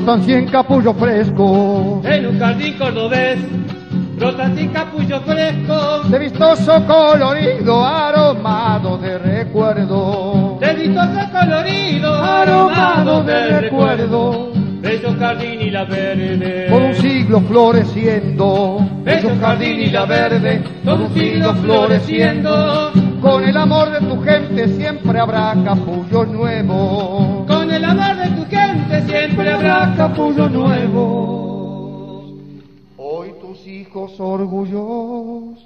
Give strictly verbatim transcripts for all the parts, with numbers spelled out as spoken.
brotan cien capullos frescos. En un jardín cordobés brotan cien capullos frescos. De vistoso colorido, aromado de recuerdo. De vistoso colorido, Aromado de recuerdo. Bello jardín y la verde. Por un siglo floreciendo. Bello jardín y la verde. Por un siglo floreciendo. Con el amor de tu gente siempre habrá capullos nuevos. Con el amor de tu gente siempre habrá capullos nuevos. Hoy tus hijos orgullosos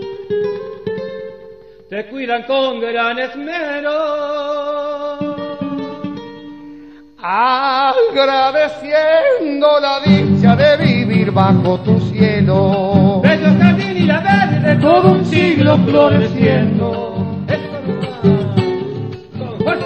te cuidan con gran esmero, agradeciendo la dicha de vivir bajo tu cielo. Bello jardín y la verde, todo un siglo floreciendo. Esto no va. Con fuerza.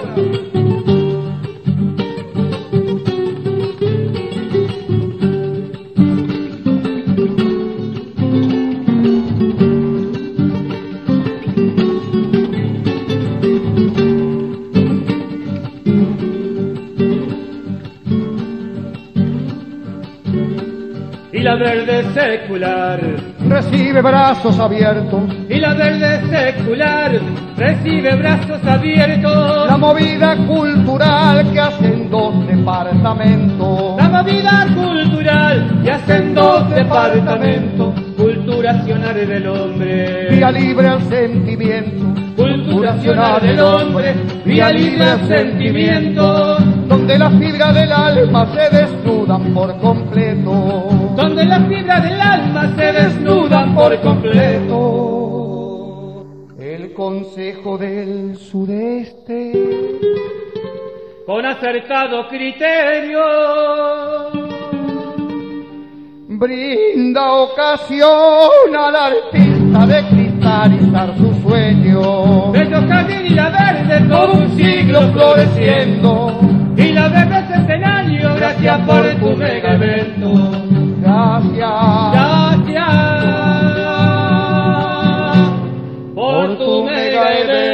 Y la verde secular Recibe brazos abiertos y la verde secular recibe brazos abiertos. la movida cultural que hacen dos departamentos. La movida cultural y hacen dos departamentos. Culturacional del hombre, Vía libre al sentimiento, culturacional del hombre, vía libre al sentimiento. donde las fibras del alma se desnudan por completo. Donde las fibras del alma se desnudan por completo. El Consejo del Sudeste, Con acertado criterio, brinda ocasión al artista de cristalizar su sueño. bello jardín y la verde, todo un siglo floreciendo. Y la verde centenario, gracias por tu mega evento. Gracias Gracias por tu mega evento.